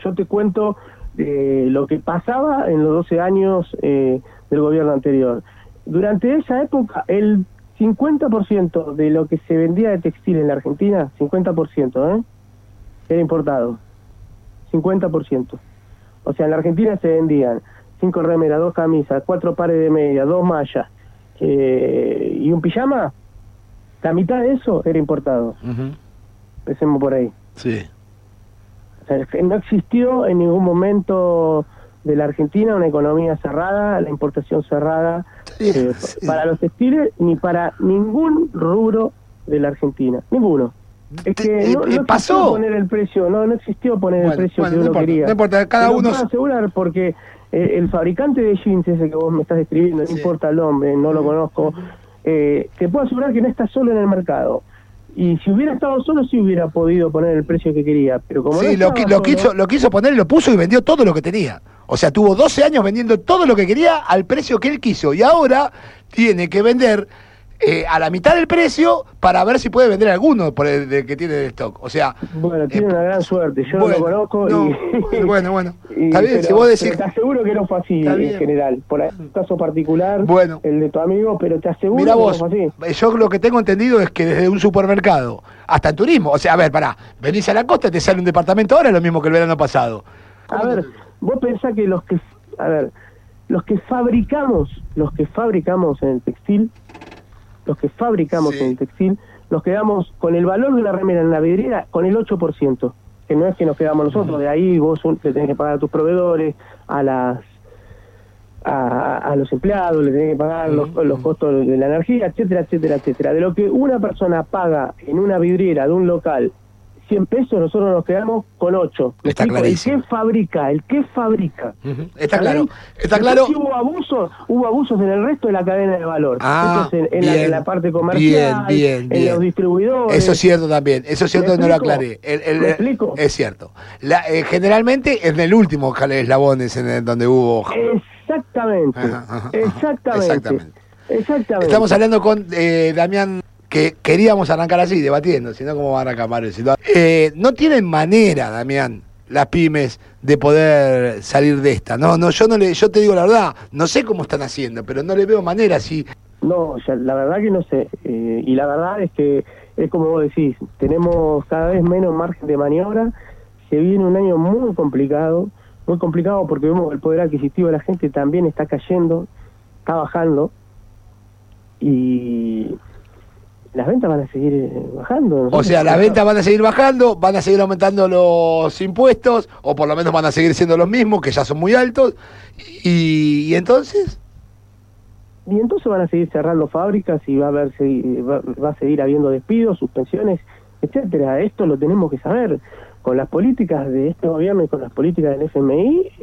Yo te cuento lo que pasaba en los 12 años del gobierno anterior. Durante esa época, el 50% de lo que se vendía de textil en la Argentina, 50%, era importado. 50%. O sea, en la Argentina se vendían 5 remeras, 2 camisas, 4 pares de medias, 2 mallas y un pijama. La mitad de eso era importado. Empecemos por ahí. Sí. O sea, no existió en ningún momento de la Argentina una economía cerrada, la importación cerrada, para los textiles ni para ningún rubro de la Argentina. Ninguno. Es que no pasó. Poner el precio, no existió poner el precio que uno quería. No importa, cada uno. Puedo asegurar porque el fabricante de jeans, ese que vos me estás describiendo, no importa el nombre, no lo conozco, te puedo asegurar que no está solo en el mercado. Y si hubiera estado solo, sí hubiera podido poner el precio que quería. Pero como sí, no lo quiso poner, lo puso y vendió todo lo que tenía. O sea, tuvo 12 años vendiendo todo lo que quería al precio que él quiso. Y ahora tiene que vender a la mitad del precio para ver si puede vender alguno por el que tiene de stock. O sea, bueno, tiene una gran suerte. Yo no lo conozco. Bueno. Está bien, si vos decís. Pero te aseguro que no fue así en general. Por ahí un caso particular, el de tu amigo, pero te aseguro mirá que vos, no fue así. Yo lo que tengo entendido es que desde un supermercado hasta en turismo. O sea, a ver, venís a la costa y te sale un departamento ahora, lo mismo que el verano pasado. A ver, vos pensás que los que fabricamos en el textil, nos quedamos con el valor de una remera en la vidriera con el 8%, que no es que nos quedamos nosotros, de ahí vos le tenés que pagar a tus proveedores, a los empleados, le tenés que pagar los costos de la energía, etcétera. De lo que una persona paga en una vidriera de un local 100 pesos, nosotros nos quedamos con 8. Está clarísimo. El que fabrica. Está claro. Si hubo abusos en el resto de la cadena de valor. Entonces, en la parte comercial, en los distribuidores. Eso es cierto también. Eso es cierto que no lo aclaré. ¿Me explico? Es cierto. Generalmente en el último eslabón es en donde hubo. Exactamente. Estamos hablando con Damián, que queríamos arrancar así, debatiendo, si no, ¿cómo van a arrancar, Mario? No tienen manera, Damián, las pymes, de poder salir de esta. Yo te digo la verdad, no sé cómo están haciendo, pero no le veo manera así. No, la verdad que no sé. Y la verdad es que, es como vos decís, tenemos cada vez menos margen de maniobra. Se viene un año muy complicado porque vemos que el poder adquisitivo de la gente también está cayendo, está bajando, y las ventas van a seguir bajando. O sea, las ventas van a seguir bajando, van a seguir aumentando los impuestos, o por lo menos van a seguir siendo los mismos, que ya son muy altos, y entonces... Y entonces van a seguir cerrando fábricas y va a seguir habiendo despidos, suspensiones, etcétera. Esto lo tenemos que saber. Con las políticas de este gobierno y con las políticas del FMI,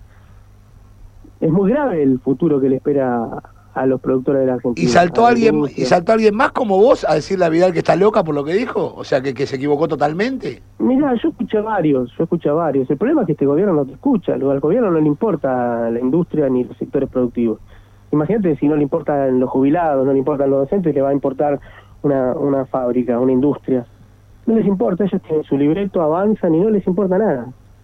es muy grave el futuro que le espera a los productores de la Argentina. ¿Y saltó alguien más como vos a decirle a Vidal que está loca por lo que dijo? O sea, que se equivocó totalmente. Mirá, yo escuché a varios. El problema es que este gobierno no te escucha. Al gobierno no le importa la industria ni los sectores productivos. Imagínate si no le importan los jubilados, no le importan los docentes, le va a importar una fábrica, una industria. No les importa, ellos tienen su libreto, avanzan y no les importa nada.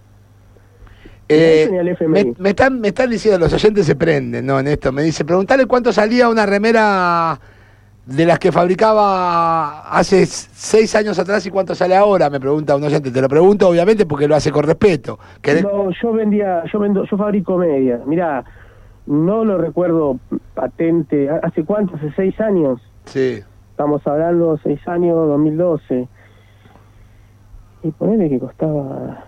Me están diciendo, los oyentes se prenden, ¿no? En esto, me dice, preguntale cuánto salía una remera de las que fabricaba hace 6 años atrás y cuánto sale ahora, me pregunta un oyente. Te lo pregunto obviamente porque lo hace con respeto. No, yo fabrico medias. Mirá, no lo recuerdo patente. ¿Hace cuánto? ¿Hace 6 años? Sí. Estamos hablando 6 años, 2012. Y ponele que costaba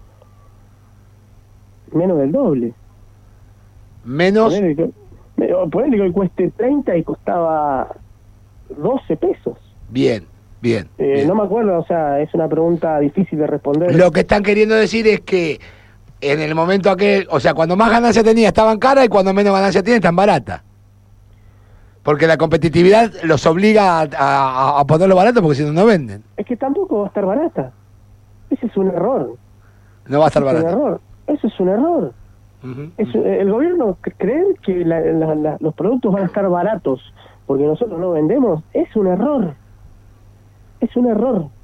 menos del doble. ¿Menos? Ponele que hoy cueste 30 y costaba 12 pesos. Bien. No me acuerdo, o sea, es una pregunta difícil de responder. Lo que están queriendo decir es que en el momento aquel, o sea, cuando más ganancia tenía estaban caras y cuando menos ganancia tiene están baratas. Porque la competitividad los obliga a ponerlo barato porque si no, no venden. Es que tampoco va a estar barata. Ese es un error. No va a estar barata. Eso es un error. El gobierno creer que los productos van a estar baratos porque nosotros no vendemos es un error.